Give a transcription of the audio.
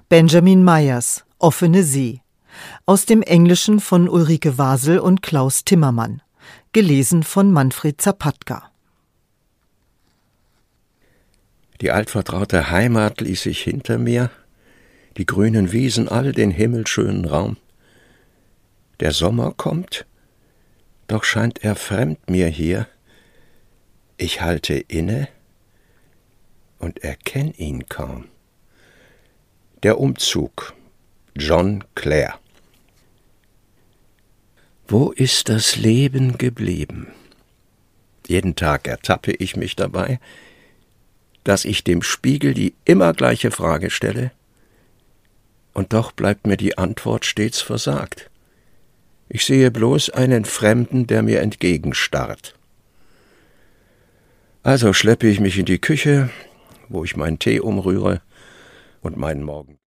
Benjamin Meyers, Offene See. Aus dem Englischen von Ulrike Wasel und Klaus Timmermann. Gelesen von Manfred Zapatka. Die altvertraute Heimat ließ ich hinter mir, die grünen Wiesen, all den himmelschönen Raum. Der Sommer kommt, doch scheint er fremd mir hier. Ich halte inne und erkenn ihn kaum. Der Umzug, John Clare. Wo ist das Leben geblieben? Jeden Tag ertappe ich mich dabei, dass ich dem Spiegel die immer gleiche Frage stelle, und doch bleibt mir die Antwort stets versagt. Ich sehe bloß einen Fremden, der mir entgegenstarrt. Also schleppe ich mich in die Küche, wo ich meinen Tee umrühre und meinen Morgen